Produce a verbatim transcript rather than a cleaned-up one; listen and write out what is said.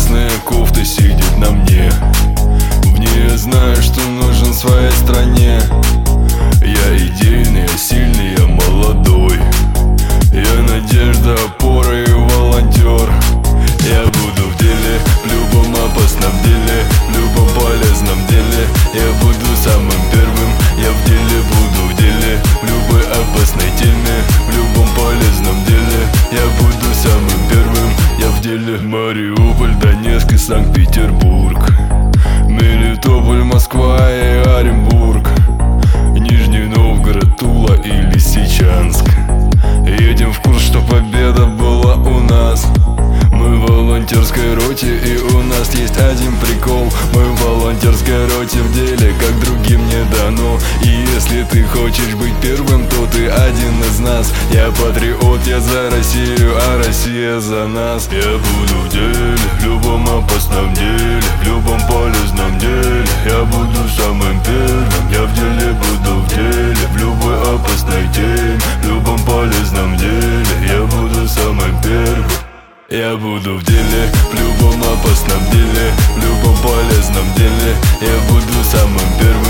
красная кофта сидит на мне. В ней я знаю, что нужен своей стране. Я идейный, я сильный, я молодой. Я надежда, опора и волонтер. Я буду в деле, в любом опасном деле, в любом полезном деле. Я буду самым первым, я в деле буду в деле, в любой опасной теме, в любом полезном деле. Я буду самым первым, я в деле. Мариуполь, Донецк и Санкт-Петербург, Мелитополь, Москва и Оренбург, Нижний Новгород, Тула и Лисичанск. Едем в курс, что победа была у нас. Мы в волонтерской роте, и у нас есть один прикол. Мы в волонтерской роте в деле, как другим не дано. И если ты хочешь быть первым, то ты один из нас. Я патриот, я за Россию, а Россия за нас. Я буду в деле, в любом опасном деле, в любом полезном деле. Я буду самым первым, я в деле буду в деле, в любой опасной теме, в любом полезном деле. Я буду самым первым. Я буду в деле, в любом опасном деле, в любом полезном деле. Я буду самым первым.